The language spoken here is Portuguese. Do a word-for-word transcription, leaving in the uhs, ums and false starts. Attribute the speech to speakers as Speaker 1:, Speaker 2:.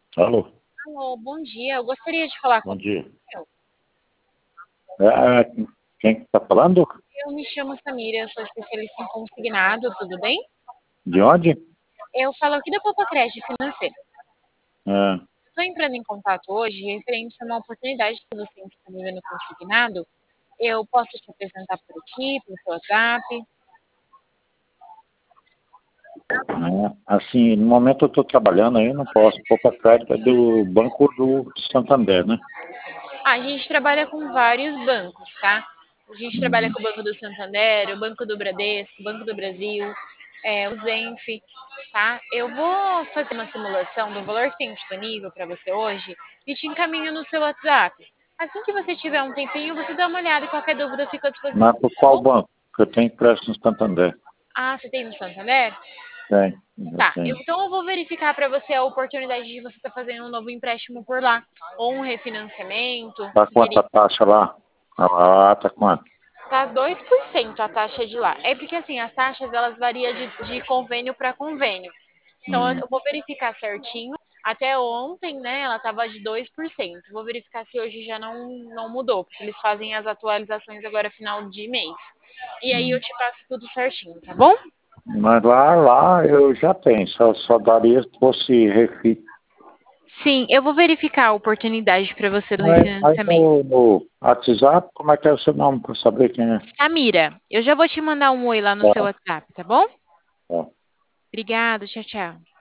Speaker 1: Alô,
Speaker 2: Alô, bom dia. Eu gostaria de falar com
Speaker 1: bom dia.
Speaker 2: você.
Speaker 1: É, quem está falando?
Speaker 2: Eu me chamo Samira, eu sou especialista em consignado, tudo bem?
Speaker 1: De onde?
Speaker 2: Eu falo aqui da Poupa Crédito Financeiro.
Speaker 1: É,
Speaker 2: Estou entrando em contato hoje referente a uma oportunidade que você está vivendo consignado. Eu posso te apresentar por aqui, pelo seu WhatsApp.
Speaker 1: é, assim, no momento eu estou trabalhando aí, não posso. Pouca crédito é do Banco do Santander, né?
Speaker 2: Ah, a gente trabalha com vários bancos, tá? A gente trabalha
Speaker 1: Uhum.
Speaker 2: com o Banco do Santander, o Banco do Bradesco, o Banco do Brasil, é, o Zenf, tá? Eu vou fazer uma simulação do valor que tem disponível para você hoje e te encaminho no seu WhatsApp. Assim que você tiver um tempinho, você dá uma olhada e qualquer dúvida fica à
Speaker 1: Mas
Speaker 2: disposição,
Speaker 1: por
Speaker 2: tá
Speaker 1: qual
Speaker 2: bom?
Speaker 1: banco? Que eu tenho empréstimo no Santander.
Speaker 2: Ah, você tem no Santander?
Speaker 1: Tem, eu
Speaker 2: Tá, eu-
Speaker 1: tenho.
Speaker 2: então eu vou verificar para você a oportunidade de você estar fazendo um novo empréstimo por lá, ou um refinanciamento.
Speaker 1: Tá
Speaker 2: Você
Speaker 1: quanto
Speaker 2: queria.
Speaker 1: a taxa lá? Ah, tá quanto?
Speaker 2: Tá dois por cento a taxa de lá. É porque assim, as taxas elas variam de, de convênio para convênio. Então
Speaker 1: Hum.
Speaker 2: eu vou verificar certinho. Até ontem, né, ela estava de dois por cento. Vou verificar se hoje já não, não mudou, porque eles fazem as atualizações agora final de mês. E aí eu
Speaker 1: Hum.
Speaker 2: te passo tudo certinho, tá bom?
Speaker 1: Mas lá, lá eu já tenho, só, só daria se fosse refit.
Speaker 2: Sim, eu vou verificar a oportunidade para você do
Speaker 1: Mas aí
Speaker 2: refinanciamento.
Speaker 1: no, no WhatsApp, como é que é o seu nome para saber quem é?
Speaker 2: Samira, eu já vou te mandar um oi lá no seu
Speaker 1: Tá,
Speaker 2: WhatsApp, tá bom?
Speaker 1: tá.
Speaker 2: Obrigada, tchau, tchau.